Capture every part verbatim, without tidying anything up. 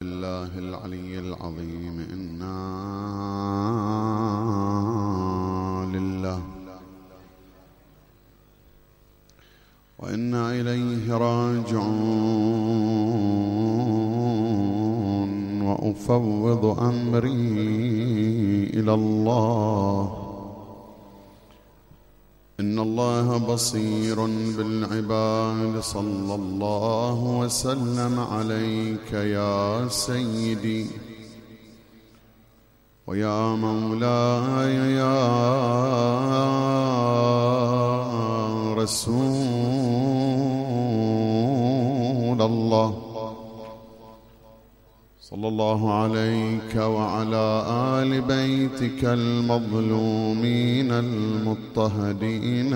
الله العلي العظيم. إنا لله وإنا إليه راجعون. وأفوض أمري إلى الله. إن الله بصير بالعباد. صلى الله وسلم عليك يا سيدي ويا مولاي يا رسول الله. صلى الله عليك وعلى آل بيتك المظلومين المضطهدين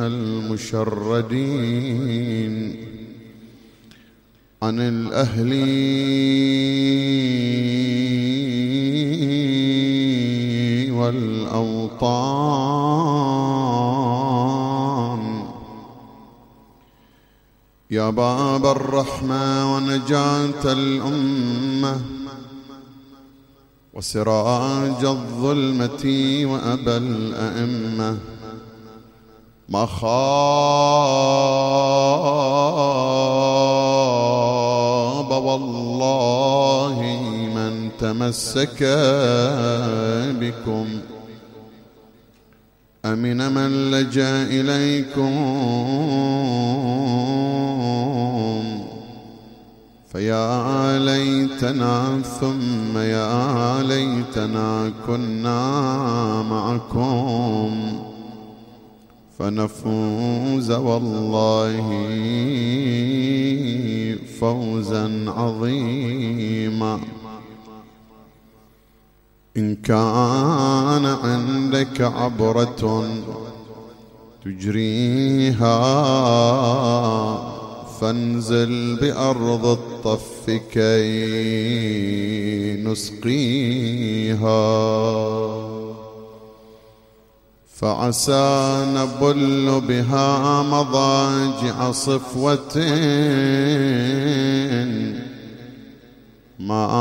المشردين عن الأهل والأوطان. يا باب الرحمة ونجاة الأمة وسراج الظلمة وأبا الأئمة. ما خاب والله من تمسك بكم. أمن من لجأ إليكم. فيا ليتنا ثم يا ليتنا كنا معكم فنفوز والله فوزا عظيما. إن كان عندك عبرة تجريها فانزل بأرض الطف كي نسقيها. فعسى نبل بها مضاجع صفوة ما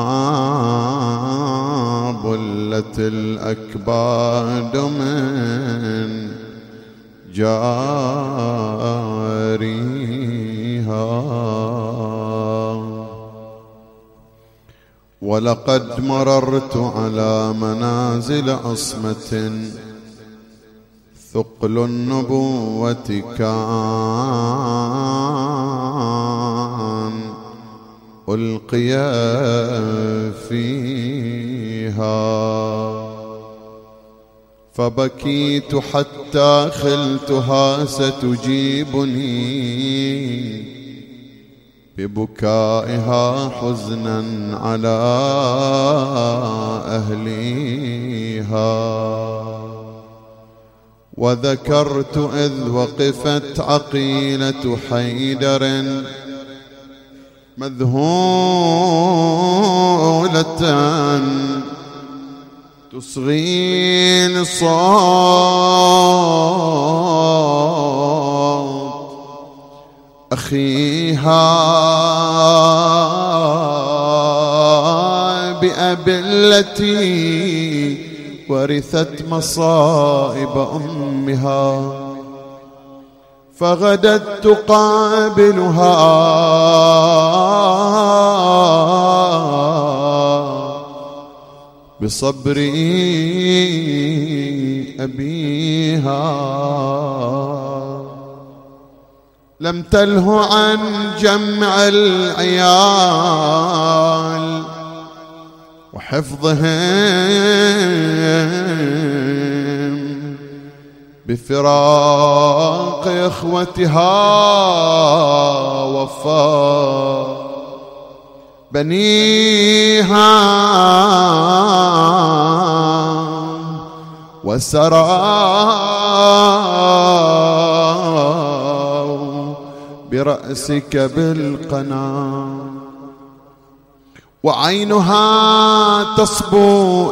بلت الأكباد من جاريها. ولقد مررت على منازل عصمة ثقل النبوة كان ألقي فيها. فبكيت حتى خلتها ستجيبني ببكائها حزنا على أهليها. وذكرت إذ وقفت عقيلة حيدر مذهولة تصغي لصوت أخيها بأبي التي ورثت مصائب أمها. فغدت تقابلها بصبر أبيها. لم تله عن جمع العيال وحفظهم بفراق إخوتها. وفاء بنيها وسرى برأسك بالقنا. وعينها تصبو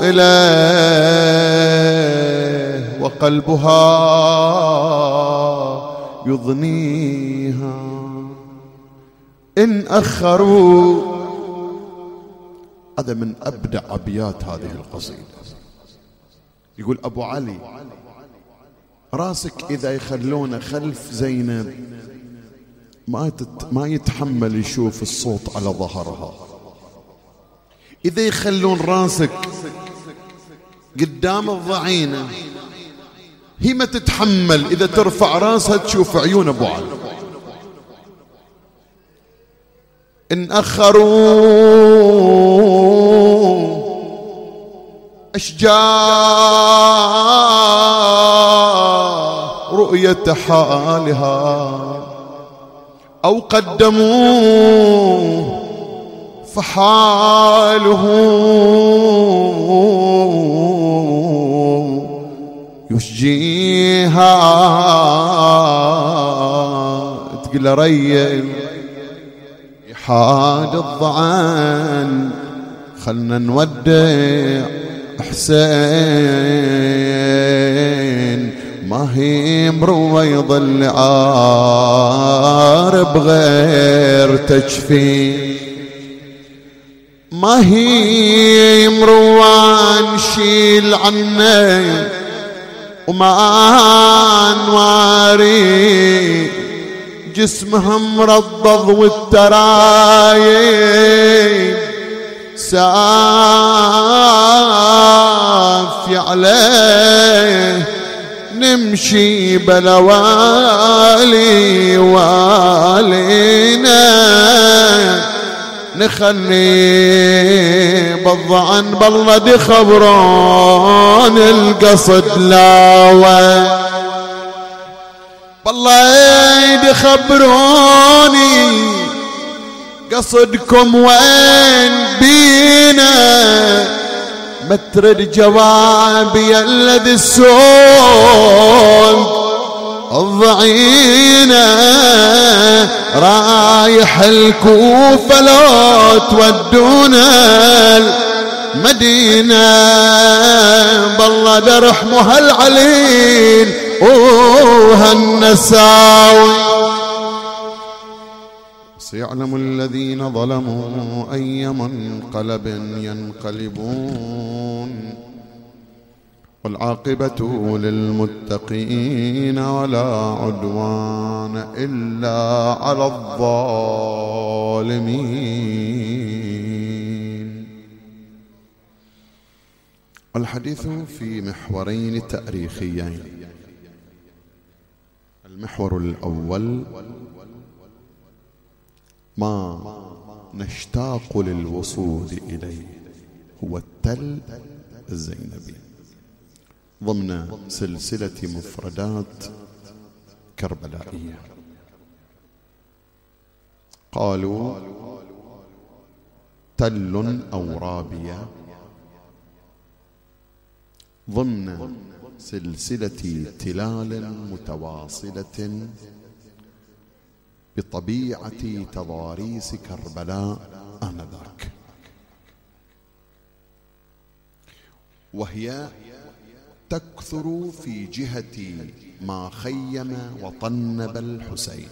إليه وقلبها يضنيها. إن أخروا هذا من أبدع أبيات هذه القصيدة. يقول أبو علي راسك إذا يخلونه خلف زينب ما ما يتحمل يشوف الصوت على ظهرها. إذا يخلون راسك قدام الضعينة هي ما تتحمل إذا ترفع راسها تشوف عيون أبو علي. إن أخروا أشجار رؤية حالها أو قدموا فحاله يشجيها تقول ريم حاد الضعان خلنا نودع حسين ما هي مروى يضل عارب غير تجفين ما هي مروى نشيل عنه وما نواري جسمها مرضض والترايب سافي عليه نمشي بلا والي والينا نخلي بالضعن بالله دي خبرون القصد لاوى بالله يدي خبروني قصدكم وين بينا ما ترد جوابي يا الذي السوق الضعينة رايح الكوفة لو تودونا المدينة بالله درحمه العليل وهالنساوي سيعلم الذين ظلموا أي منقلب ينقلبون والعاقبة للمتقين ولا عدوان إلا على الظالمين. الحديث في محورين تاريخيين. المحور الأول ما نشتاق للوصول إليه هو التل الزينبي ضمن سلسلة مفردات كربلائية. قالوا تل أو رابية ضمن سلسلة تلال متواصلة بطبيعة تضاريس كربلاء آنذاك، وهي تكثر في جهة ما خيم وطنب الحسين.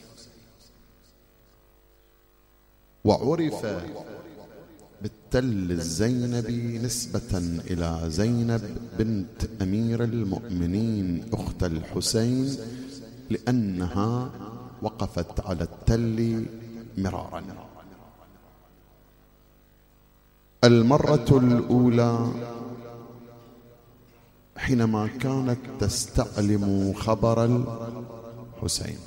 وعرف بالتل الزينبي نسبة إلى زينب بنت أمير المؤمنين أخت الحسين لأنها وقفت على التل مرارا. المرة الأولى حينما كانت تستعلم خبر الحسين،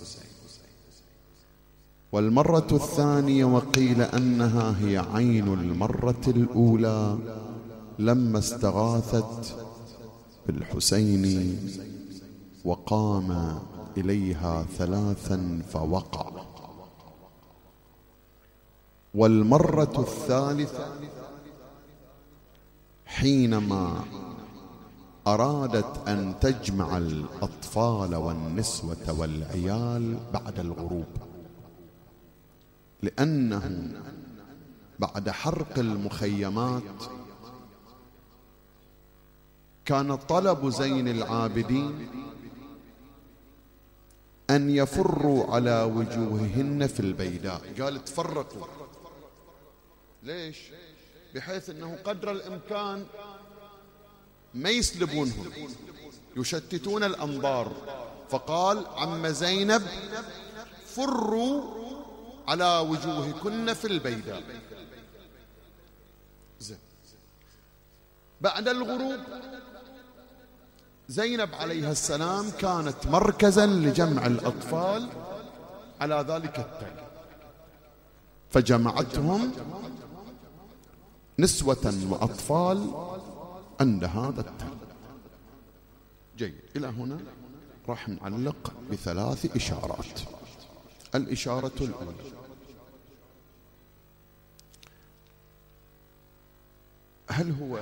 والمرة الثانية وقيل أنها هي عين المرة الأولى لما استغاثت بالحسين وقام إليها ثلاثا فوقع. والمرة الثالثة حينما أرادت أن تجمع الأطفال والنسوة والعيال بعد الغروب، لأنه بعد حرق المخيمات كان طلب زين العابدين أن يفروا على وجوههن في البيداء. قال تفرقوا. ليش؟ بحيث أنه قدر الإمكان ما يسلبونهم، يشتتون الأنظار. فقال عم زينب فروا على وجوهكن في البيداء. زين. بعد الغروب زينب عليها السلام كانت مركزا لجمع الأطفال على ذلك التل، فجمعتهم نسوة وأطفال عند هذا التل. جيد. إلى هنا راح نعلق بثلاث إشارات. الإشارة الأولى: هل هو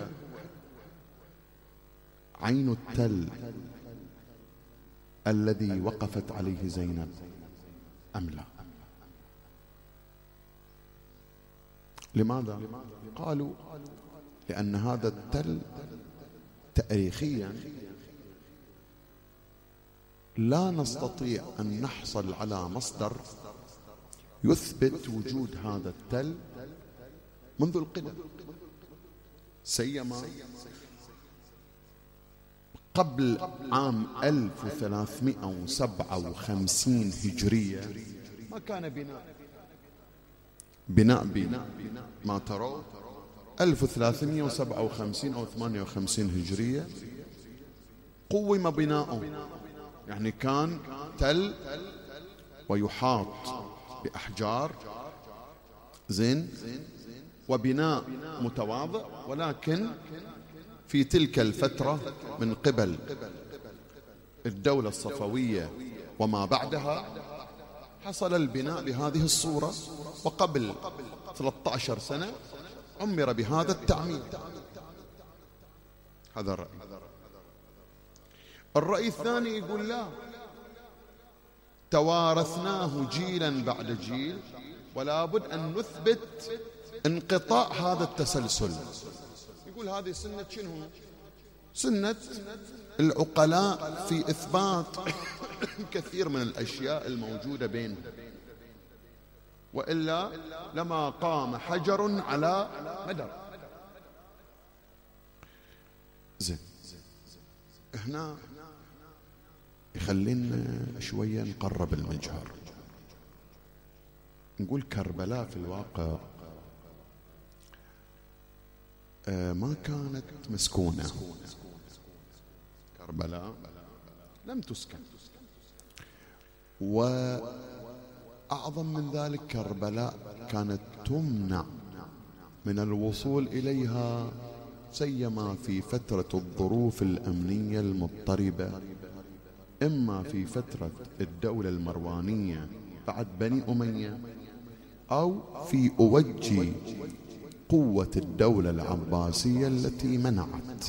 عين التل الذي وقفت عليه زينب أم لا؟ لماذا؟ قالوا لأن هذا التل تاريخيا لا نستطيع أن نحصل على مصدر يثبت وجود هذا التل منذ القدم، سيما قبل عام ألف وثلاثمئة وسبعة وخمسين هجرية ما كان بناء بناء بناء ما تروا ألف وثلاثمئة وسبعة وخمسين أو ثمانية وخمسين هجرية قوم بناؤه، يعني كان تل ويحاط بأحجار، زين، وبناء متواضع، ولكن في تلك الفترة من قبل الدولة الصفوية وما بعدها حصل البناء بهذه الصورة، وقبل ثلاثة عشر سنة عمر بهذا التعمير. هذا الرأي. الرأي الثاني يقول لا، توارثناه جيلا بعد جيل، ولا بد أن نثبت انقطاع هذا التسلسل. يقول هذه سنة شنو؟ سنة العقلاء في إثبات كثير من الأشياء الموجودة بينهم، وإلا لما قام حجر على مدر. زين. هنا يخلينا شوية نقرب المجهر، نقول كربلاء في الواقع ما كانت مسكونة. كربلاء لم تسكن، وأعظم من ذلك كربلاء كانت تمنع من الوصول إليها، سيما في فترة الظروف الأمنية المضطربة، إما في فترة الدولة المروانية بعد بني أمية، أو في أوج قوة الدولة العباسية التي منعت.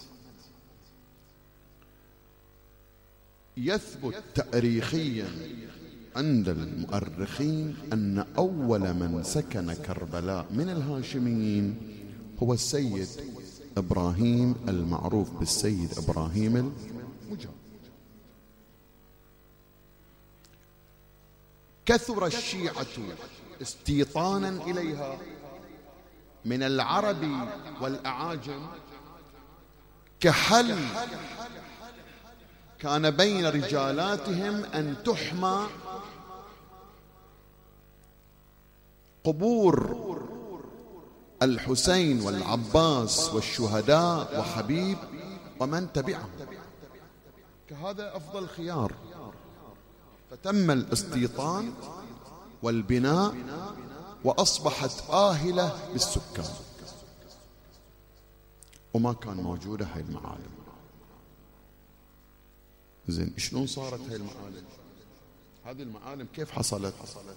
يثبت تاريخيا عند المؤرخين أن أول من سكن كربلاء من الهاشميين هو السيد إبراهيم المعروف بالسيد إبراهيم المجاور. كثر الشيعة استيطانا إليها من العرب والأعاجم، كحل كان بين رجالاتهم أن تحمى قبور الحسين والعباس والشهداء وحبيب ومن تبعهم، كهذا أفضل خيار. فتم الاستيطان والبناء، وأصبحت آهلة بالسكان، وما كان موجودة هاي المعالم. زين، شلون صارت هاي المعالم؟ هذه المعالم كيف حصلت؟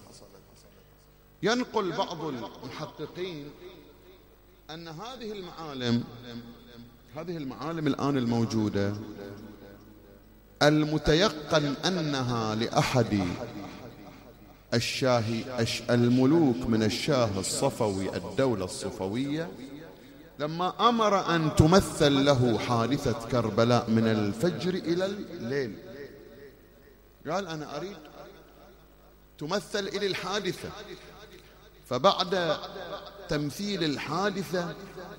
ينقل بعض المحققين أن هذه المعالم هذه المعالم الآن الموجودة المتيقن أنها لأحد الشاهي الملوك من الشاه الصفوي، الدولة الصفوية، لما أمر أن تمثل له حادثة كربلاء من الفجر إلى الليل، قال أنا أريد تمثل إلى الحادثة. فبعد تمثيل الحادثة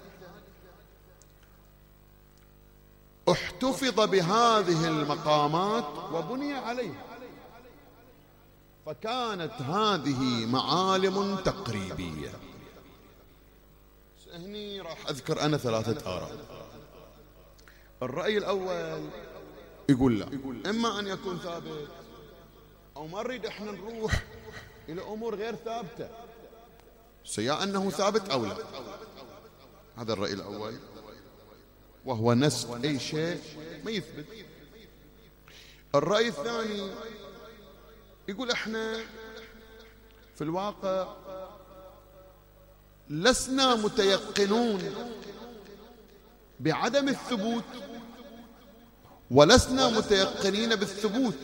احتفظ بهذه المقامات وبني عليها، فكانت هذه معالم تقريبية. هني راح أذكر أنا ثلاثة آراء. الرأي الأول يقول لا، إما أن يكون ثابت أو ما نريد إحنا نروح إلى أمور غير ثابتة، سواء أنه ثابت أو لا. هذا الرأي الأول، وهو نسب أي شيء ما يثبت. الرأي الثاني يقول احنا في الواقع لسنا متيقنون بعدم الثبوت ولسنا متيقنين بالثبوت،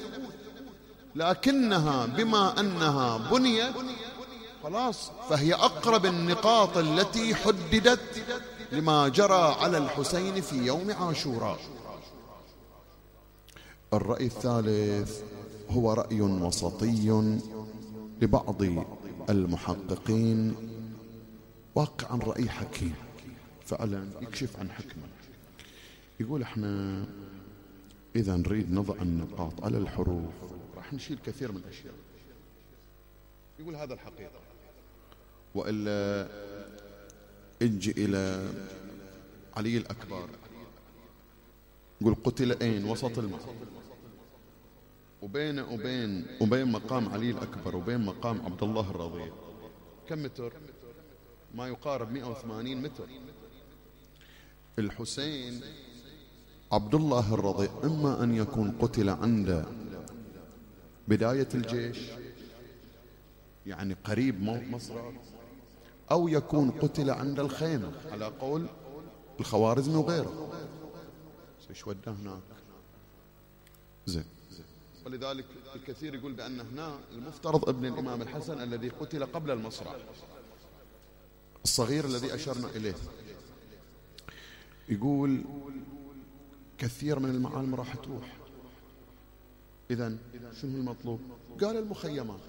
لكنها بما أنها بنيت خلاص فهي أقرب النقاط التي حددت لما جرى على الحسين في يوم عاشوراء. الرأي الثالث هو رأي وسطي لبعض المحققين، واقعا رأي حكيم فعلا يكشف عن حكمة. يقول احنا إذا نريد نضع النقاط على الحروف راح نشيل كثير من الأشياء. يقول هذا الحقيقة، وإلا اجي إلى علي الأكبر يقول قتل أين وسط الماء، وبين وبين وبين مقام علي الأكبر وبين مقام عبد الله الرضيع كم متر؟ ما يقارب مئة وثمانين متر. الحسين عبد الله الرضيع إما أن يكون قتل عند بداية الجيش يعني قريب مصرع، أو يكون قتل عند الخيمة على قول الخوارزمي وغيره. ايش وداه هناك؟ زين. ولذلك الكثير يقول بأن هنا المفترض ابن الإمام الحسن الذي قتل قبل المصرع الصغير الذي أشرنا إليه. يقول كثير من المعالم راح تروح. إذن شنو المطلوب؟ قال المخيمات.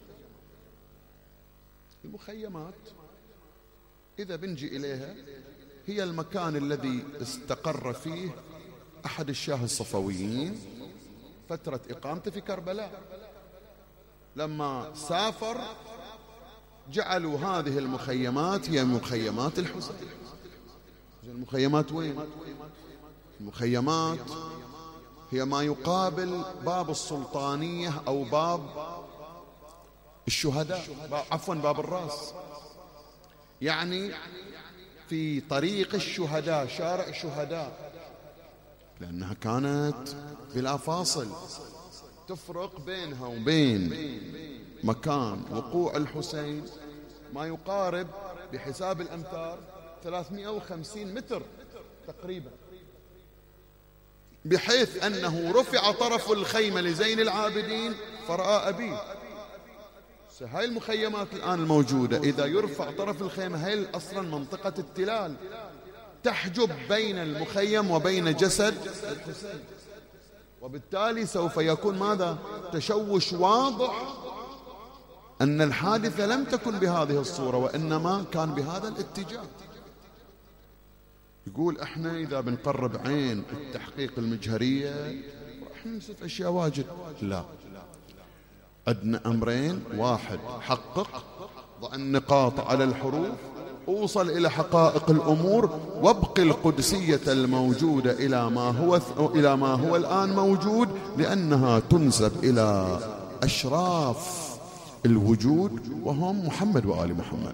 المخيمات إذا بنجي إليها هي المكان الذي استقر فيه أحد الشاه الصفويين فترة إقامته في كربلاء. لما سافر جعلوا هذه المخيمات هي مخيمات الحسين. المخيمات وين؟ المخيمات هي ما يقابل باب السلطانية أو باب الشهداء، عفوا باب الراس، يعني في طريق الشهداء، شارع الشهداء، لأنها كانت بلا فاصل تفرق بينها وبين مكان وقوع الحسين ما يقارب بحساب الأمتار ثلاثمئة وخمسين متر تقريبا، بحيث أنه رفع طرف الخيمة لزين العابدين فرأى أبيه. هاي المخيمات الآن الموجودة إذا يرفع طرف الخيمة هاي أصلا منطقة التلال تحجب بين المخيم وبين جسد الحسين، وبالتالي سوف يكون ماذا؟ تشوش واضح أن الحادثة لم تكن بهذه الصورة وإنما كان بهذا الاتجاه. يقول احنا إذا بنقرب عين التحقيق المجهرية راح ننسف أشياء واجد. لا، عندنا أمرين، واحد حقق، ضع النقاط على الحروف، أوصل إلى حقائق الأمور، وابقي القدسية الموجودة إلى ما هو إلى ما هو الآن موجود، لأنها تنسب إلى أشراف الوجود وهم محمد وآل محمد.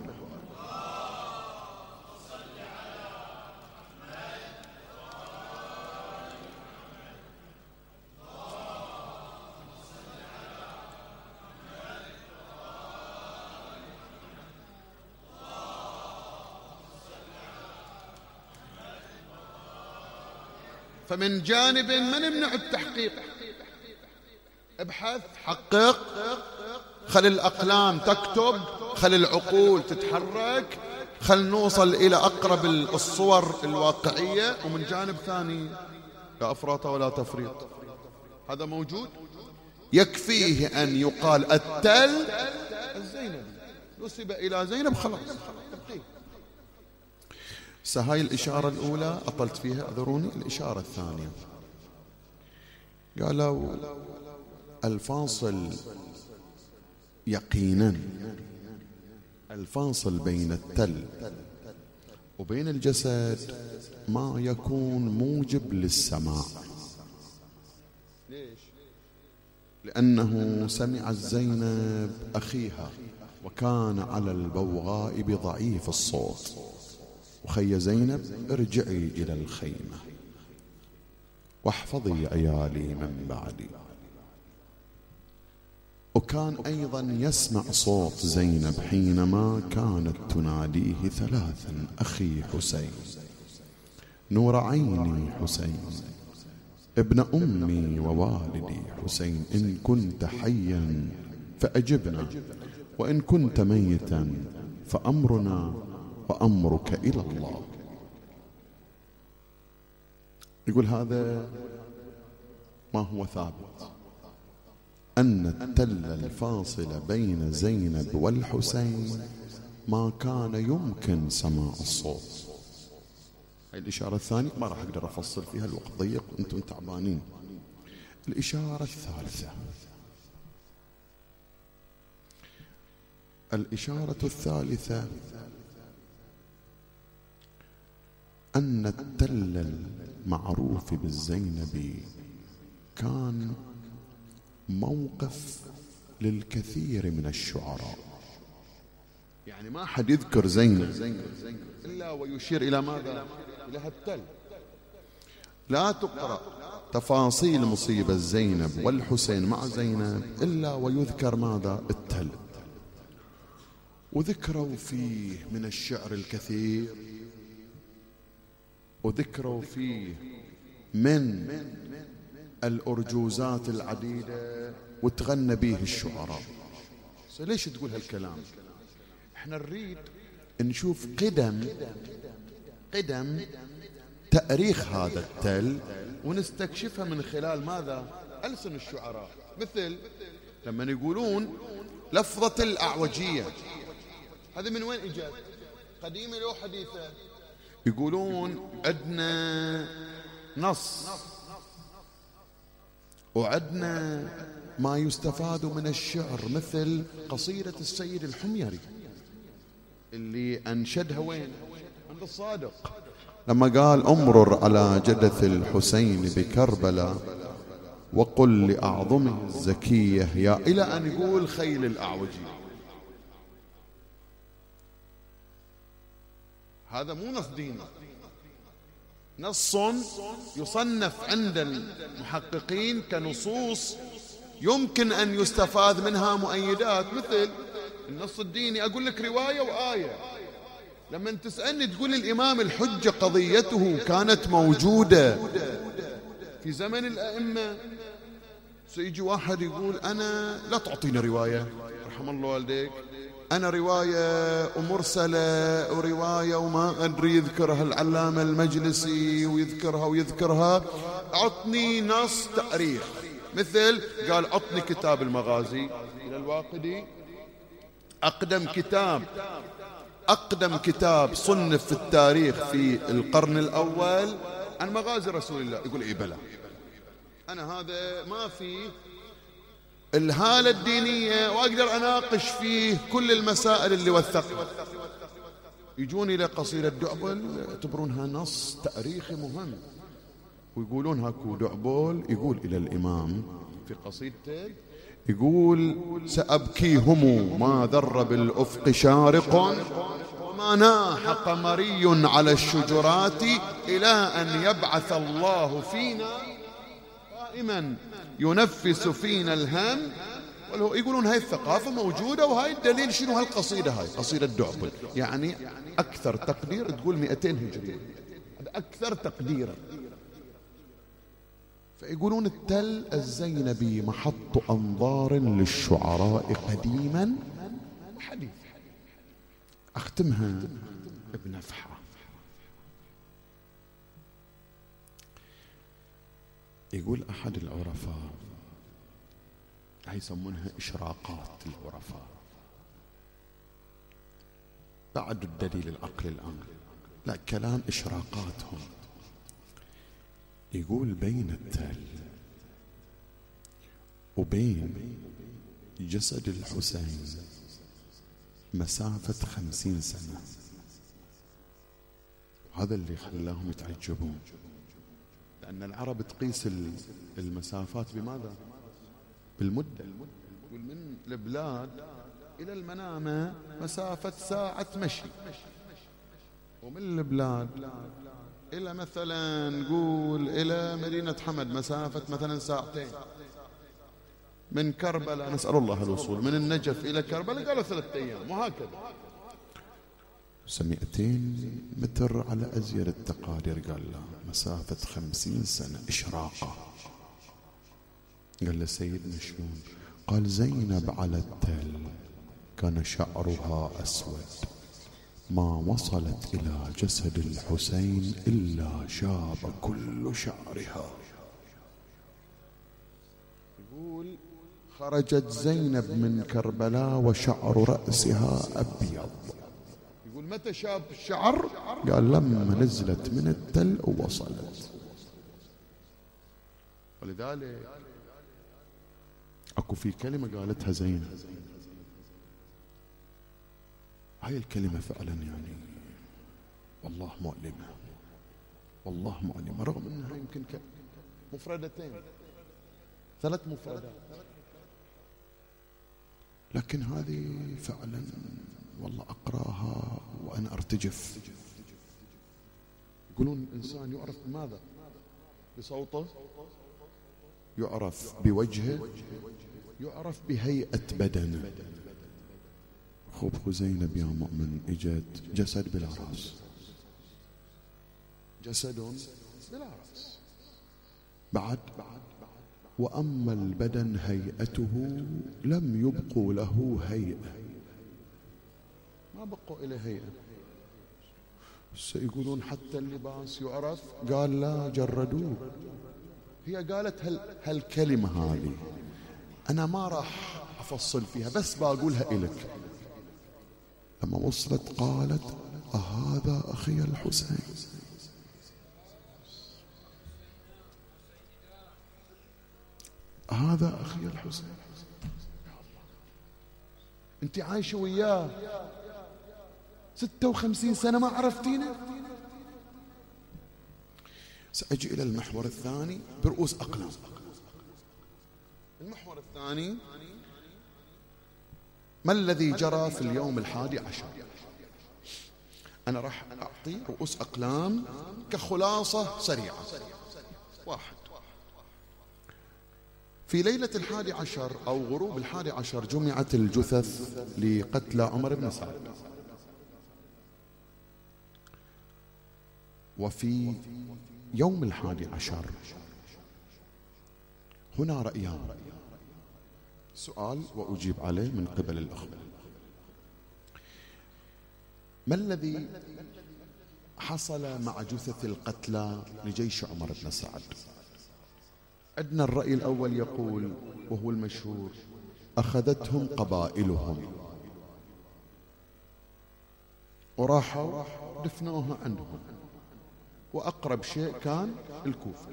فمن جانب ما نمنع التحقيق، ابحث، حقق، خل الأقلام تكتب، خل العقول تتحرك، خل نوصل إلى أقرب الصور الواقعية. ومن جانب ثاني لا أفراط ولا تفريط، هذا موجود. يكفيه أن يقال التل الزينبي نسب إلى زينب خلاص. هاي الإشارة الأولى أطلت فيها، أعذروني. الإشارة الثانية قالوا الفاصل يقينا، الفاصل بين التل وبين الجسد ما يكون موجب للسماع. ليش؟ لأنه سمع زينب أخيها وكان على البوغاء بضعيف الصوت، وخي زينب ارجعي إلى الخيمة واحفظي عيالي من بعدي. وكان أيضا يسمع صوت زينب حينما كانت تناديه ثلاثا: أخي حسين، نور عيني حسين، ابن أمي ووالدي حسين، إن كنت حيا فأجبنا، وإن كنت ميتا فأمرنا وأمرك إلى الله. يقول هذا ما هو ثابت، أن التل الفاصل بين زينب والحسين ما كان يمكن سماع الصوت. هاي الإشارة الثانية ما راح أقدر أفصل فيها، الوقت ضيق وأنتم تعبانين. الإشارة الثالثة، الإشارة الثالثة أن التل المعروف بالزينبي كان موقف للكثير من الشعراء. يعني ما حد يذكر زينب إلا ويشير إلى ماذا؟ إلى هالتل. لا تقرأ تفاصيل مصيبة زينب والحسين مع زينب إلا ويذكر ماذا؟ التل. وذكروا فيه من الشعر الكثير، وذكروا فيه من الأرجوزات العديدة، وتغنى به الشعراء. ليش تقول هالكلام؟ احنا نريد نشوف قدم قدم تاريخ هذا التل، ونستكشفها من خلال ماذا؟ ألسن الشعراء. مثل لما يقولون لفظة الأعوجية، هذا من وين اجت؟ قديمة لو حديثة؟ يقولون عندنا نص وعندنا ما يستفاد من الشعر، مثل قصيدة السيد الحميري اللي أنشدها وين؟ عند الصادق، لما قال: أمرر على جدث الحسين بكربلاء وقل لأعظمه الزكية يا، إلى أن يقول خيل الأعوجي. هذا مو نص ديني، نص يصنف عند المحققين كنصوص يمكن أن يستفاد منها مؤيدات. مثل النص الديني أقول لك رواية وآية. لما تسألني تقول الإمام الحجة قضيته كانت موجودة في زمن الأئمة، سيجي واحد يقول أنا لا تعطيني رواية، رحم الله والديك، أنا رواية ومرسلة ورواية وما أدري يذكرها العلامة المجلسي ويذكرها ويذكرها، أعطني نص تاريخ. مثل قال: أعطني كتاب المغازي إلى الواقدي، أقدم كتاب أقدم كتاب صنف في التاريخ في القرن الأول عن مغازي رسول الله. يقول إيه بلى، أنا هذا ما فيه الهالة الدينية وأقدر أناقش فيه كل المسائل اللي وثقها. يجون إلى قصيدة دعبل يعتبرونها نص تاريخي مهم، ويقولون هاكو دعبل يقول إلى الإمام في قصيدته، يقول: سأبكيهم ما ذر بالأفق شارق وما ناح قمري على الشجرات إلى أن يبعث الله فينا قائما ينفس فينا الهم. يقولون هاي الثقافة موجودة، وهاي الدليل شنو؟ هالقصيدة، هاي قصيدة دعبل، يعني أكثر تقدير تقول مئتين هجرية، هذا أكثر تقديرا. فيقولون التل الزينبي محط أنظار للشعراء قديما وحديثا. أختمها بنفحة. يقول أحد العرفاء، هاي يسمونها إشراقات العرفاء، بعد الدليل العقلي الآن، لا كلام إشراقاتهم. يقول بين التل وبين جسد الحسين مسافة خمسين سنة. هذا اللي خلاهم يتعجبون، لأن العرب تقيس المسافات بماذا؟ بالمدة. من البلاد إلى المنامة مسافة ساعة مشي، ومن البلاد إلى مثلا نقول إلى مدينة حمد مسافة مثلا ساعتين. من كربلاء نسأل الله الوصول، من النجف إلى كربلاء قالوا ثلاثة أيام، وهكذا. مئتين متر على أزير التقادير، قال له مسافة خمسين سنة إشراقة. قال له سيدنا شلون؟ قال زينب على التل كان شعرها أسود، ما وصلت إلى جسد الحسين إلا شاب كل شعرها. يقول خرجت زينب من كربلاء وشعر رأسها أبيض. يقول متى شاب الشعر؟ قال لما نزلت من التل ووصلت. ولذلك اكو في كلمة قالتها زينب، هاي الكلمة فعلا يعني والله مؤلمة، والله مؤلمة، رغم انها يمكن مفردتين ثلاث مفردات، لكن هذه فعلا والله أقراها وأنا أرتجف. يقولون الإنسان يعرف بماذا؟ بصوته، يعرف بوجهه، يعرف بهيئة بدنه. خب زينب يا مؤمن اجت جسد بلا رأس، جسد بلا رأس بعد وأما البدن هيئته لم يبقوا له هيئة، ما بقوا إليه هيئة. سيقولون حتى اللباس يعرف، قال لا جردوه. هي قالت هال هالكلمة هذه أنا ما راح أفصل فيها، بس بقولها إلك. لما وصلت قالت أهذا أخي الحسين؟ هذا أخي الحسين. أنت عايشة وياه ستة وخمسين سنة ما عرفتينه. سأجي إلى المحور الثاني برؤوس أقلام. المحور الثاني ما الذي جرى في اليوم الحادي عشر. أنا راح أعطي رؤوس أقلام كخلاصة سريعة. واحد، في ليلة الحادي عشر أو غروب الحادي عشر جمعت الجثث لقتلى عمر بن سعد. وفي يوم الحادي عشر هنا رأيان، سؤال وأجيب عليه من قبل الأخوة. ما الذي حصل مع جثث القتلى لجيش عمر بن سعد؟ عندنا الرأي الأول يقول وهو المشهور أخذتهم قبائلهم وراحوا دفنوها عندهم، وأقرب شيء كان الكوفة.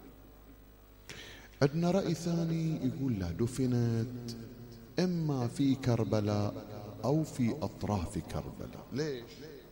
عندنا رأي ثاني يقول لا، دفنت إما في كربلاء أو في أطراف كربلاء. ليش؟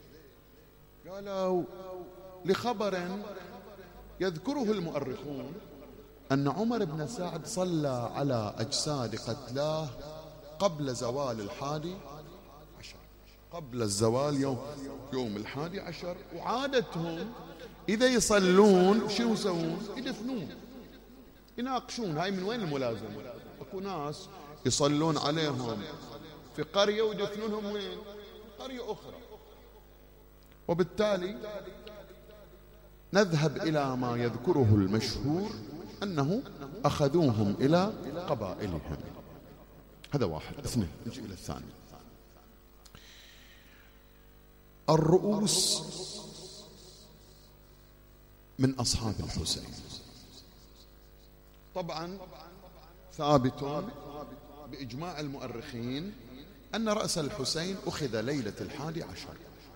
قالوا لخبر يذكره المؤرخون أن عمر بن سعد صلى على أجساد قتلاه قبل زوال الحادي عشر، قبل الزوال يوم, يوم الحادي عشر. وعادتهم إذا يصلون شنو يسوون؟ يدفنون، يناقشون. هاي من وين الملازمة؟ أكو ناس يصلون عليهم في قرية ويدفنونهم وين؟ قرية أخرى. وبالتالي نذهب إلى ما يذكره المشهور أنه أخذوهم إلى قبائلهم. هذا واحد. اثنين، نجي إلى الثاني. الرؤوس من أصحاب الحسين طبعا ثابت بإجماع المؤرخين أن رأس الحسين أخذ ليلة الحادي عشر،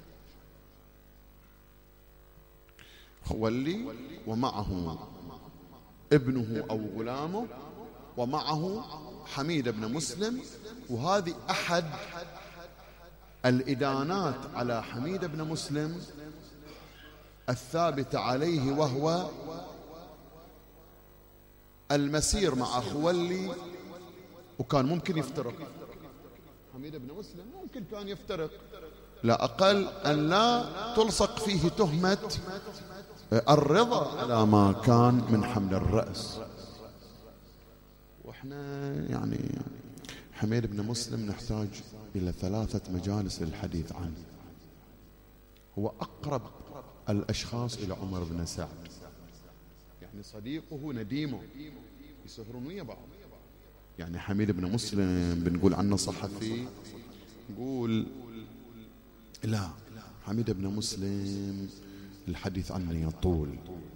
خولي ومعه ابنه أو غلامه ومعه حميد بن مسلم. وهذه أحد الإدانات على حميد بن مسلم الثابت عليه، وهو المسير مع خولي، وكان ممكن يفترق. حميد بن مسلم ممكن كان يفترق، لا أقل أن لا تلصق فيه تهمة الرضا على ما كان من حمل الرأس. وإحنا يعني حميد بن مسلم نحتاج إلى ثلاثة مجالس للحديث عنه. هو أقرب الأشخاص إلى عمر بن سعد، يعني صديقه نديمه، يسهرون ويا بعض. يعني حميد بن مسلم بنقول عنه صحفي، نقول لا، حميد بن مسلم الحديث عنه يطول.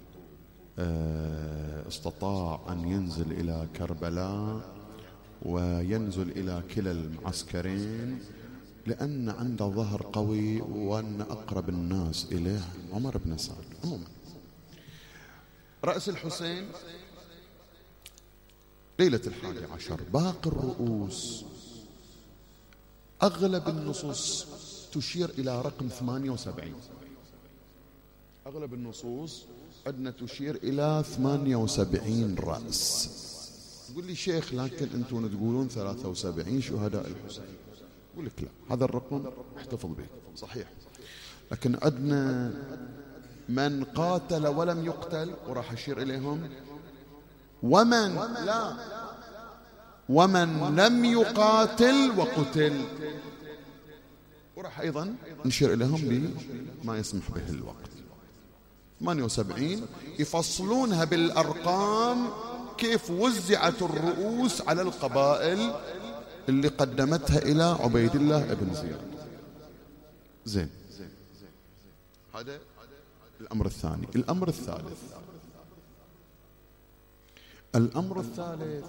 استطاع أن ينزل إلى كربلاء وينزل إلى كلا المعسكرين لأن عنده ظهر قوي، وأن أقرب الناس إليه عمر بن سعد. عموما رأس الحسين ليلة الحادي عشر. باقي الرؤوس أغلب النصوص تشير إلى رقم ثمانية وسبعين. أغلب النصوص عندنا تشير إلى ثمانية وسبعين رأس. تقول لي شيخ لكن أنتم تقولون ثلاثة وسبعين شهداء الحسين. أقول لك لا، هذا الرقم احتفظ به صحيح، لكن عندنا من قاتل ولم يقتل، وراح أشير إليهم، ومن لا ومن لم يقاتل وقتل، وراح أيضا نشير إليهم بما يسمح به الوقت. ثمانية وسبعين يفصلونها بالأرقام كيف وزعت الرؤوس على القبائل اللي قدمتها إلى عبيد الله بن زياد. زين، هذا الأمر الثاني. الأمر الثالث الأمر الثالث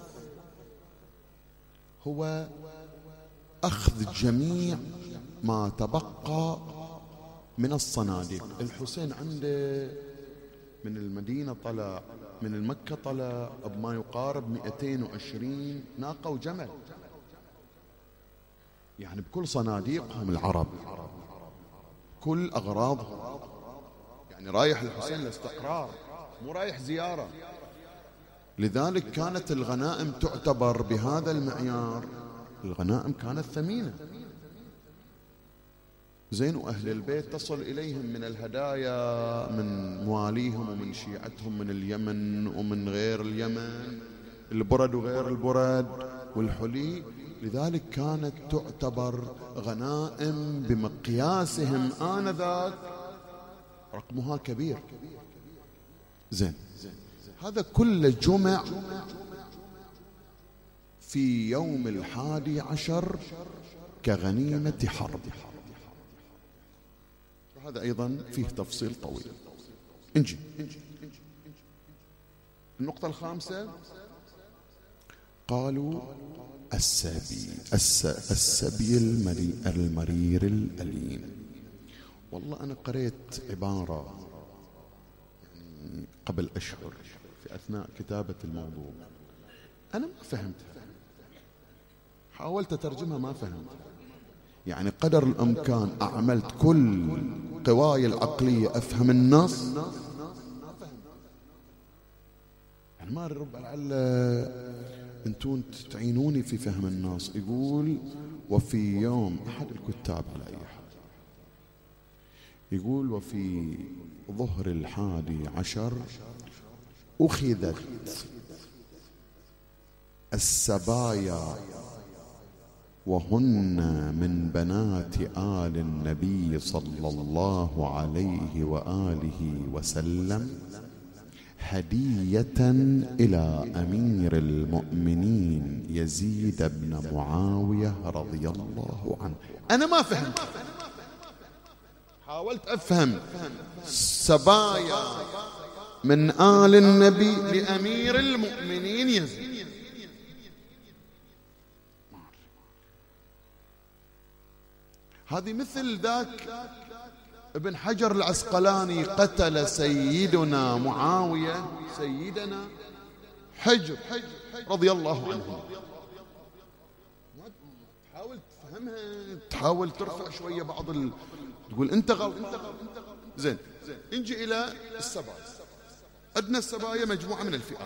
هو أخذ جميع ما تبقى من الصناديق. الحسين عنده من المدينة طلع، من المكة طلع بما يقارب مئتين وعشرين ناقة وجمل، يعني بكل صناديقهم العرب، كل أغراضهم. يعني رايح الحسين لاستقرار، مو رايح زيارة. لذلك كانت الغنائم تعتبر بهذا المعيار، الغنائم كانت ثمينة. زين، وأهل البيت تصل إليهم من الهدايا من مواليهم ومن شيعتهم من اليمن ومن غير اليمن، البرد وغير البرد والحلي. لذلك كانت تعتبر غنائم بمقياسهم آنذاك رقمها كبير. زين، هذا كله جمع في يوم الحادي عشر كغنيمة حرب. هذا أيضا فيه تفصيل طويل. انجي النقطة الخامسة، قالوا السبي السبي المرير الأليم. والله أنا قريت عبارة يعني قبل أشهر في أثناء كتابة الموضوع، أنا ما فهمتها، حاولت أترجمها ما فهمتها. يعني قدر الإمكان أعملت كل قواي العقلية أفهم النص، يعني ما رب لعل أنتم تعينوني في فهم النص. يقول وفي يوم أحد الكتاب على أي حال، يقول وفي ظهر الحادي عشر أخذت السبايا وهن من بنات آل النبي صلى الله عليه وآله وسلم هدية إلى أمير المؤمنين يزيد بن معاوية رضي الله عنه. أنا ما فهمت، حاولت أفهم سبايا من آل النبي لأمير المؤمنين يزيد. هذه مثل ذاك ابن حجر العسقلاني قتل سيدنا معاوية سيدنا حجر رضي الله عنه. تحاول تفهمها، تحاول ترفع شوية بعض ال... تقول انت غلط انت غلط انت غلط. زين، نجي الى السبايا. عندنا السبايا مجموعة من الفئات.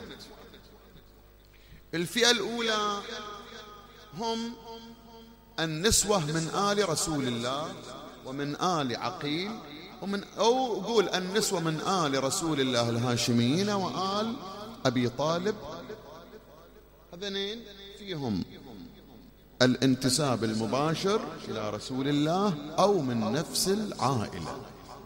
الفئة الأولى هم النسوة من آل رسول الله ومن آل عقيل، ومن أو قول النسوة من آل رسول الله الهاشميين وآل أبي طالب. هذين فيهم الانتساب المباشر إلى رسول الله أو من نفس العائلة.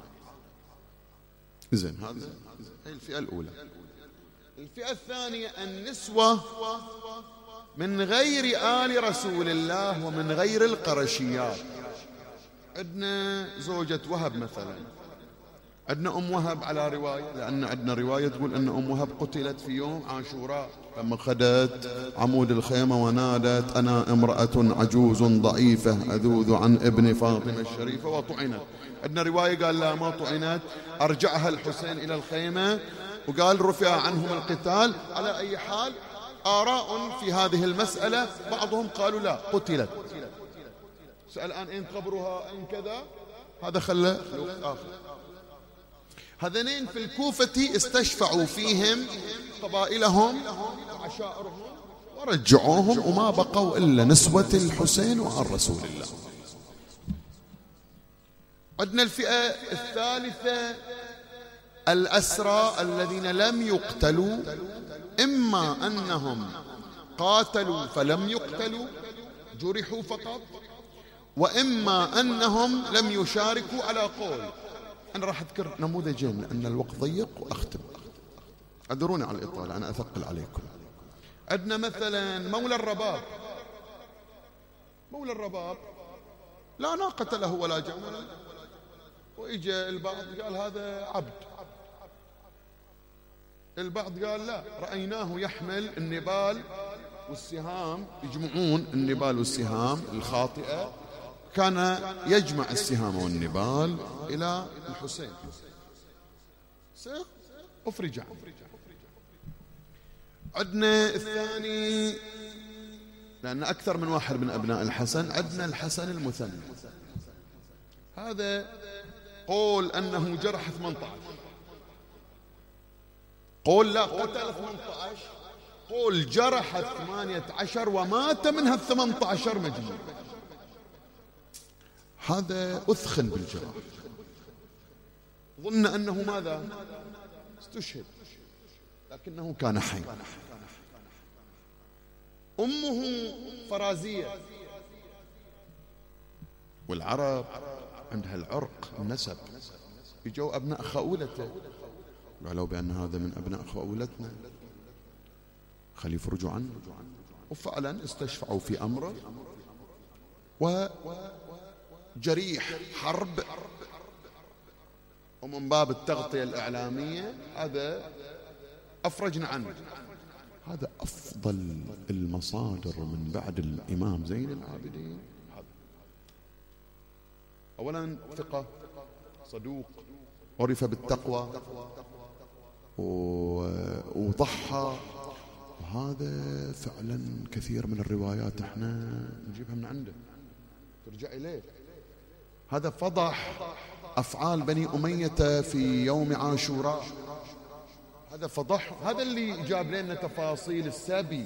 زين، هذه الفئة الأولى. الفئة الثانية النسوة من غير آل رسول الله ومن غير القرشيات. عندنا زوجة وهب مثلا، عندنا أم وهب على رواية، لأن عندنا رواية تقول أن أم وهب قتلت في يوم عاشوراء لما خدت عمود الخيمة ونادت أنا امرأة عجوز ضعيفة أذوذ عن ابن فاطمة الشريفة وطعنت. عندنا رواية قال لا ما طعنت، أرجعها الحسين إلى الخيمة وقال رفع عنهم القتال. على أي حال آراء في هذه المسألة، بعضهم قالوا لا قتلت. سأل الآن أين قبرها أين كذا، هذا خلى آخر. هذين في الكوفة استشفعوا فيهم قبائلهم وعشائرهم ورجعوهم، وما بقوا إلا نسوة الحسين وعن رسول الله. عندنا الفئة الثالثة الأسرى الذين لم يقتلوا، إما أنهم قاتلوا فلم يقتلوا جرحوا فقط، وإما أنهم لم يشاركوا على قول. أنا راح أذكر نموذجين لأن الوقت ضيق وأختم، أدروني على الإطالة أنا أثقل عليكم. عندنا مثلا مولى الرباب. مولى الرباب لا ناقة له ولا جمل، وإجا البعض قال هذا عبد، البعض قال لا رأيناه يحمل النبال والسهام، يجمعون النبال والسهام الخاطئة، كان يجمع السهام والنبال إلى الحسين أفرج عنه. عندنا الثاني، لأن أكثر من واحد من أبناء الحسن، عندنا الحسن المثنى. هذا قول أنه جرح ثمانية عشر، قول لا قتل ثمانية عشر، قول جرح ثمانية عشر ومات منها الثمانية عشر مجموع. هذا أثخن بالجراح، ظن أنه ماذا استشهد لكنه كان حي. أمه فرازية، والعرب عندها العرق النسب، يجوا أبناء خؤولته قالوا بأن هذا من أبناء خؤولتنا خلي يفرجوا عنه، وفعلا استشفعوا في أمره، وجريح حرب ومن باب التغطية الإعلامية هذا أفرجنا عنه. هذا أفضل المصادر من بعد الإمام زين العابدين. أولا ثقة صدوق عرف بالتقوى وضحى، وهذا فعلا كثير من الروايات احنا نجيبها من عنده ترجع إليه. هذا فضح أفعال بني أمية في يوم عاشوراء، هذا فضح، هذا اللي جاب لنا تفاصيل السبي.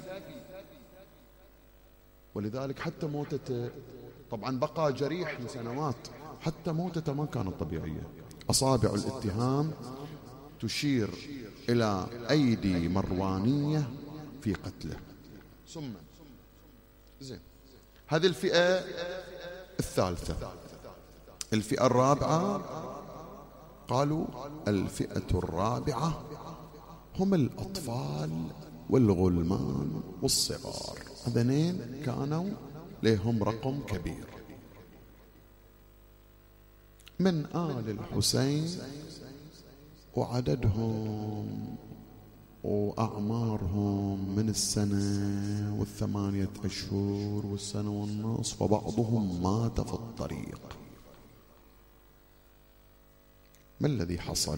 ولذلك حتى موتته طبعا بقى جريح لسنوات، حتى موتته ما كانت طبيعية. أصابع الاتهام تشير إلى أيدي مروانية في قتله. ثم زين، هذه الفئة الثالثة. الفئة الرابعة قالوا الفئة الرابعة هم الأطفال والغلمان والصغار، هذين كانوا لهم رقم كبير من آل الحسين، وعددهم وأعمارهم من السنة والثمانية أشهر والسنة والنصف، وبعضهم مات في الطريق. ما الذي حصل؟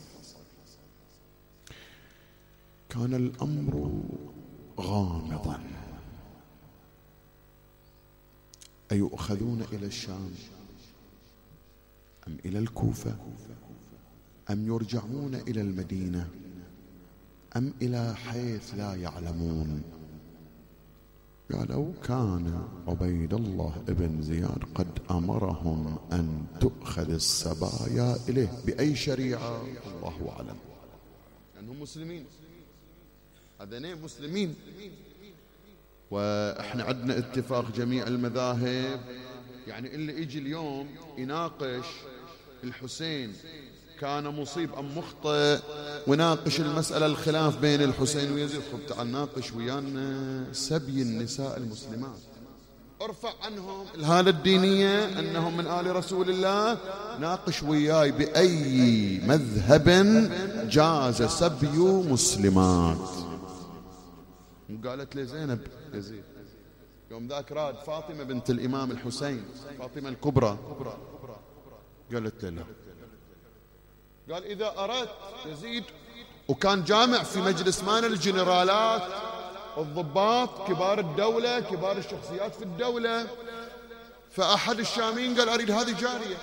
كان الأمر غامضا. أيؤخذون إلى الشام أم إلى الكوفة أم يرجعون إلى المدينة أم إلى حيث لا يعلمون؟ قالوا كان عبيد الله ابن زياد قد أمرهم أن تؤخذ السبايا إليه. بأي شريعة؟ الله أعلم، لأنهم مسلمين، هذين مسلمين، وإحنا عندنا اتفاق جميع المذاهب. يعني اللي يجي اليوم يناقش الحسين كان مصيب أم مخطئ وناقش المسألة الخلاف بين الحسين ويزيد، خب تعال ناقش ويانا سبي النساء المسلمات، ارفع عنهم الهالة الدينية أنهم من آل رسول الله، ناقش وياي بأي مذهب جاز سبي مسلمات. قالت لي زينب يزيد يوم ذاك راد فاطمة بنت الإمام الحسين، فاطمة الكبرى، قالت له لا. قال إذا أردت يزيد، وكان جامع في مجلس مان الجنرالات الضباط كبار الدولة كبار الشخصيات في الدولة، فأحد الشاميين قال أريد هذه جارية،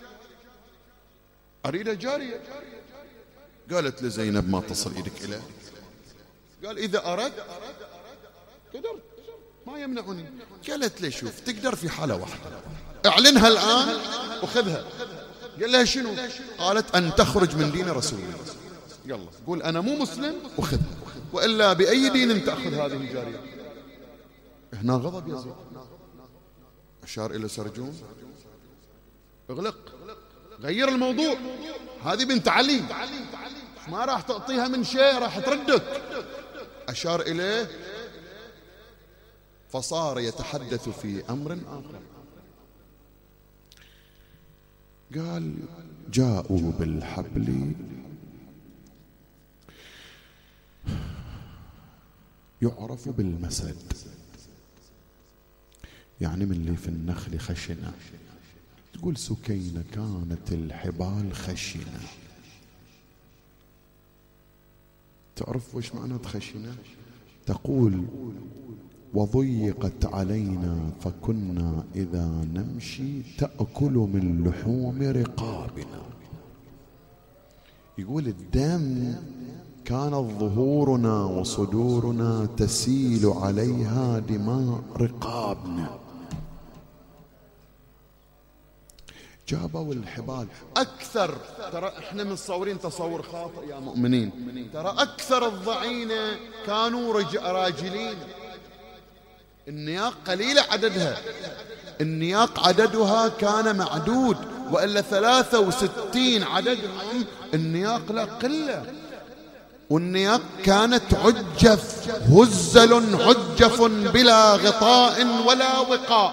أريدها جارية. قالت لزينب ما تصل إيدك إليه. قال إذا أردت قدرت ما يمنعني. قالت لي شوف تقدر في حالة واحدة، اعلنها الآن وخذها. قال لها شنو؟ قالت أن تخرج من دين رسول الله. يلا قول أنا مو مسلم وخذها، وإلا بأي دين تأخذ هذه الجارية؟ هنا غضب يزيد، أشار إلى سرجون، اغلق، غير الموضوع، هذه بنت علي ما راح تعطيها من شيء، راح تردك. أشار إليه فصار يتحدث في أمر آخر. قال جاءوا بالحبل يعرف بالمسد، يعني من اللي في النخل خشنة. تقول سكينة كانت الحبال خشنة. تعرف وش معنى خشنة؟ تقول وضيقت علينا فكنا إذا نمشي تأكل من لحوم رقابنا. يقول الدم كانت ظهورنا وصدورنا تسيل عليها دماء رقابنا. جابوا الحبال. أكثر، ترى احنا متصورين تصور خاطئ يا مؤمنين، ترى أكثر الضعينة كانوا راجلين، النياق قليلة عددها، النياق عددها كان معدود، وإلا ثلاثة وستين عددهم النياق لا قلة. والنياق كانت عجف، هزل عجف بلا غطاء ولا وقاء،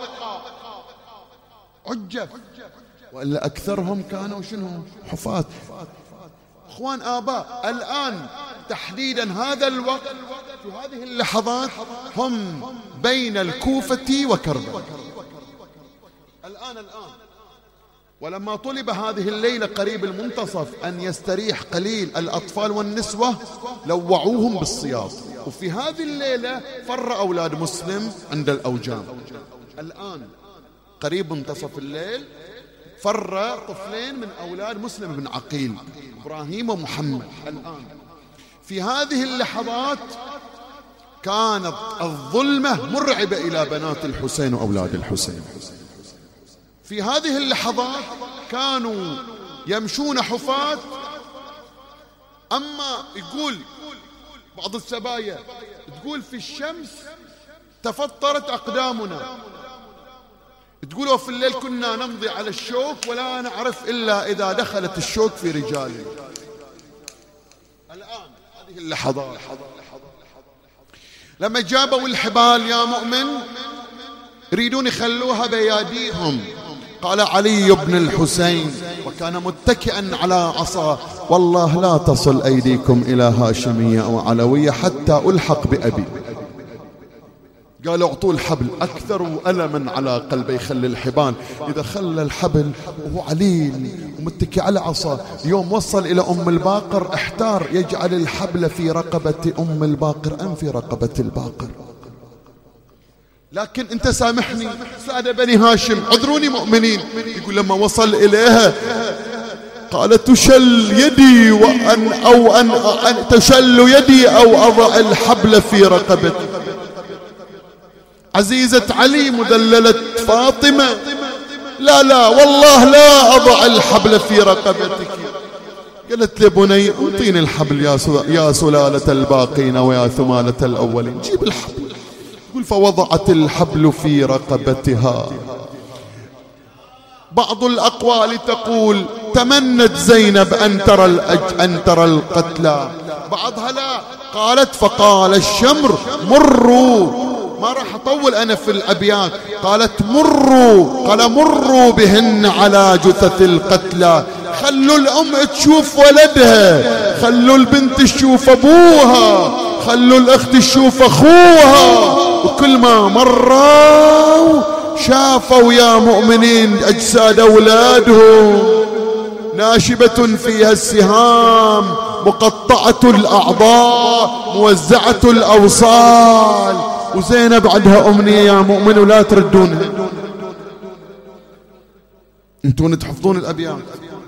عجف، وإلا أكثرهم كانوا شنو؟ حفاة. أخوان آباء، الآن تحديدا هذا الوقت في هذه اللحظات هم بين الكوفة وكربلاء الآن الآن ولما طلب هذه الليلة قريب المنتصف أن يستريح قليل الأطفال والنسوة لوعوهم بالصياط، وفي هذه الليلة فر أولاد مسلم عند الأوجام. الآن قريب منتصف الليل فر طفلين من أولاد مسلم بن عقيل، إبراهيم ومحمد. الآن في هذه اللحظات كانت الظلمة مرعبة إلى بنات الحسين وأولاد الحسين. في هذه اللحظات كانوا يمشون حفاة. أما يقول بعض السبايا تقول في الشمس تفطرت أقدامنا، تقول وفي الليل كنا نمضي على الشوك ولا نعرف إلا إذا دخلت الشوك في رجالنا. الآن هذه اللحظات لما جابوا الحبال يا مؤمن يريدون يخلوها بياديهم، قال علي بن الحسين وكان متكئا على عصا والله لا تصل أيديكم إلى هاشمية أو علوية حتى ألحق بأبي. قالوا اعطوه الحبل، أكثر ألما على قلبه، يخلي الحبال. إذا خلى الحبل وهو عليل ومتكي على عصا، يوم وصل إلى أم الباقر احتار يجعل الحبل في رقبة أم الباقر أم في رقبة الباقر. لكن أنت سامحني سادة بني هاشم، عذروني مؤمنين. يقول لما وصل إليها قالت تشل يدي وأن أو أن, أن تشل يدي أو أضع الحبل في رقبتي. عزيزة علي مدللة فاطمة، لا لا والله لا أضع الحبل في رقبتك. قالت لي بني انطيني الحبل يا يا سلالة الباقين ويا ثمالة الأولين، جيب الحبل. يقول فوضعت الحبل في رقبتها. بعض الأقوال تقول تمنت زينب أن ترى الأج أن ترى القتلى، بعضها لا، قالت فقال الشمر مروا، ما راح أطول أنا في الأبيات، قالت مروا، قال مروا بهن على جثث القتلى. خلوا الأم تشوف ولدها، خلوا البنت تشوف أبوها، خلوا الأخت تشوف أخوها. وكل ما مروا شافوا يا مؤمنين أجساد أولادهم ناشبة فيها السهام، مقطعة الأعضاء، موزعة الأوصال. وزينب عندها أمنية يا مؤمن ولا تردونها، انتون تحفظون الأبيات.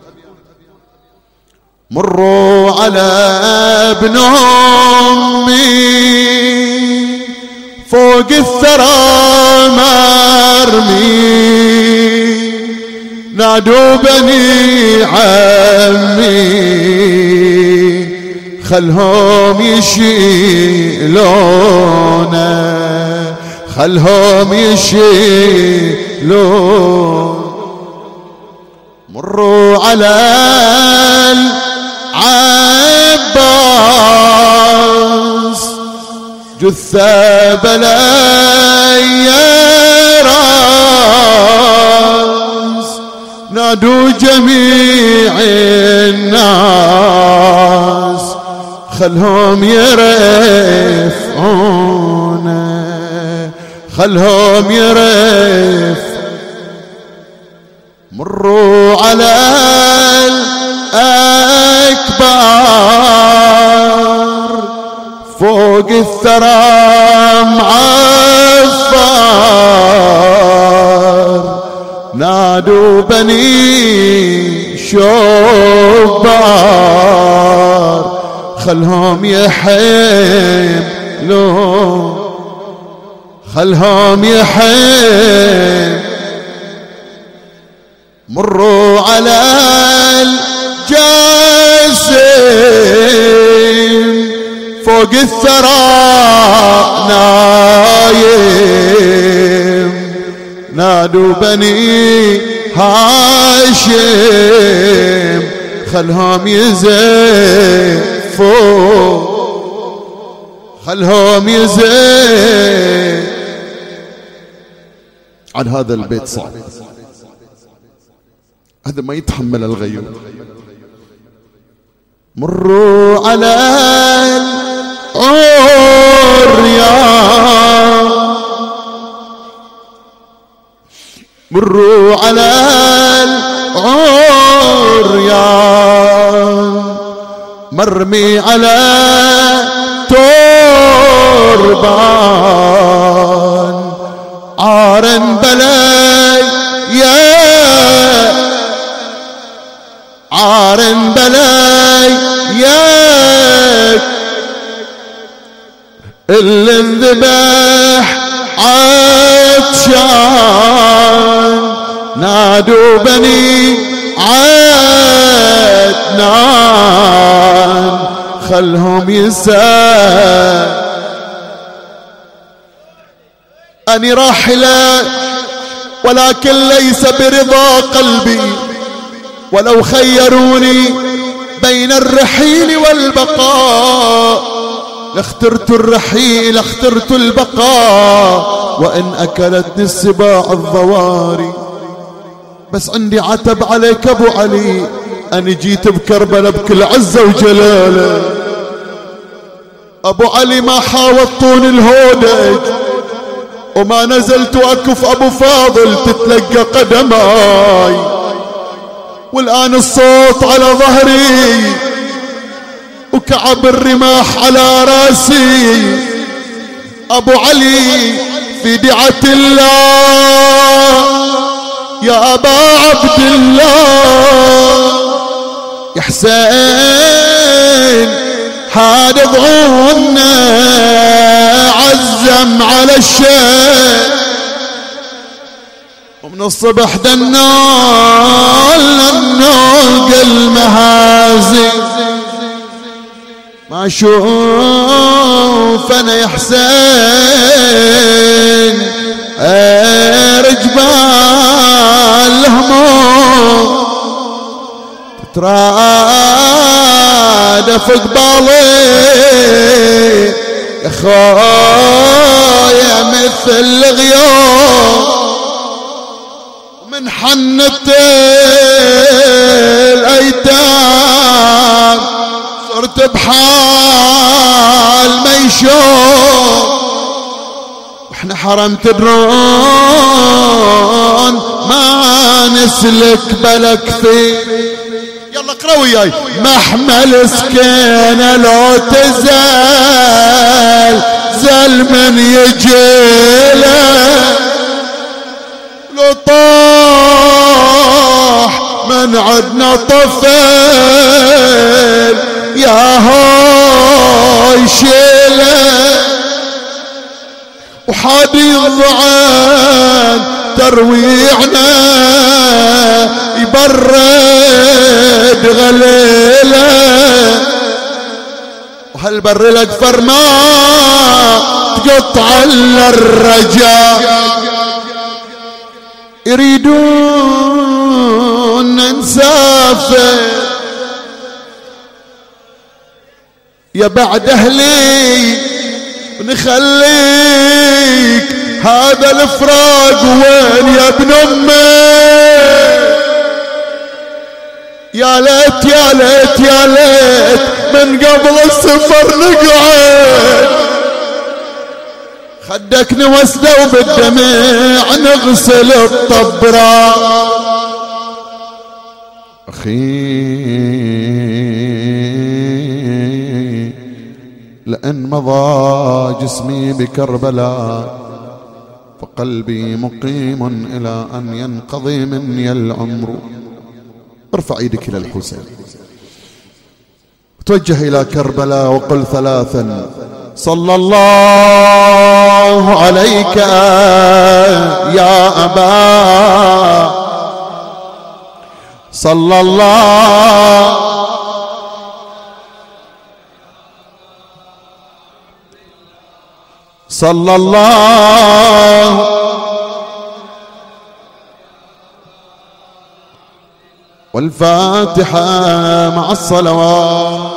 مروا على ابن أمي فوق الثرى مرمي، نادوا بني عمي خلهم يشيلونه، خلهم يشيلون. مروا على العباس جثة بلاي راس، نادوا جميع الناس خلهم يرفعونه، خلهم يرف. مروا على الأكبر فوق الثرى معفر، نادوا بني شبار خلهم يحملون، خلهم يحملون. مروا على الجاسم فوق الثرى نايم، نادوا بني هاشم خلهم يزفوا، خلهم يزفوا. عن هذا البيت صعب، هذا ما يتحمل الغيوم. مروا على العريان، مروا على العريان مرمي على تربان، عارا بلاي يا عار بلاي ياك اللي انذبح عطشان، نادوا بني عدنان خلهم يسال. أني راحلة ولكن ليس برضا قلبي، ولو خيروني بين الرحيل والبقاء لاخترت الرحيل، لاخترت البقاء وإن أكلتني السباع الضواري. بس عندي عتب عليك أبو علي، أنا جيت بكربلاء بكل عزة وجلالة. أبو علي ما حاوط طول الهودج، وما نزلت أكف أبو فاضل تتلقى قدماي، والآن الصوت على ظهري وكعب الرماح على راسي. أبو علي في دعة الله يا أبا عبد الله، يا حسين هذا ضعونا عزم على الشيء، ومن الصبح دنال لنوق المهازي، ما اشوف انا يا حسين رجبال الهموم تترادف قبالي يا خويا مثل الغيوم، من حنة الايتام صرت بحال ما يشوف، واحنا حرم تدرون ما نسلك بلك فيه. يلا اقرأ وياي. محمل سكينة لو تزال زل من يجيله، لو طاح من عدنا طفل يا هاي شيله، وحادي الضعان ترويعنا يبرد غليله، وهالبر الاقفر ما تقطع الا الرجاء، يريدون نسافر يا بعد اهلي نخليك، هذا الفراق وين يا ابن امي، يا ليت يا ليت يا ليت من قبل السفر نقعد، خدك نوسده وبالدمع نغسل الطبرة. أخي لأن مضى جسمي بكربلاء فقلبي مقيم إلى أن ينقضي مني العمر. ارفع يدك إلى الحسين، توجه إلى كربلاء وقل ثلاثا: صلى الله عليك يا أبا، صلى الله صلى الله والفاتحة مع الصلوات.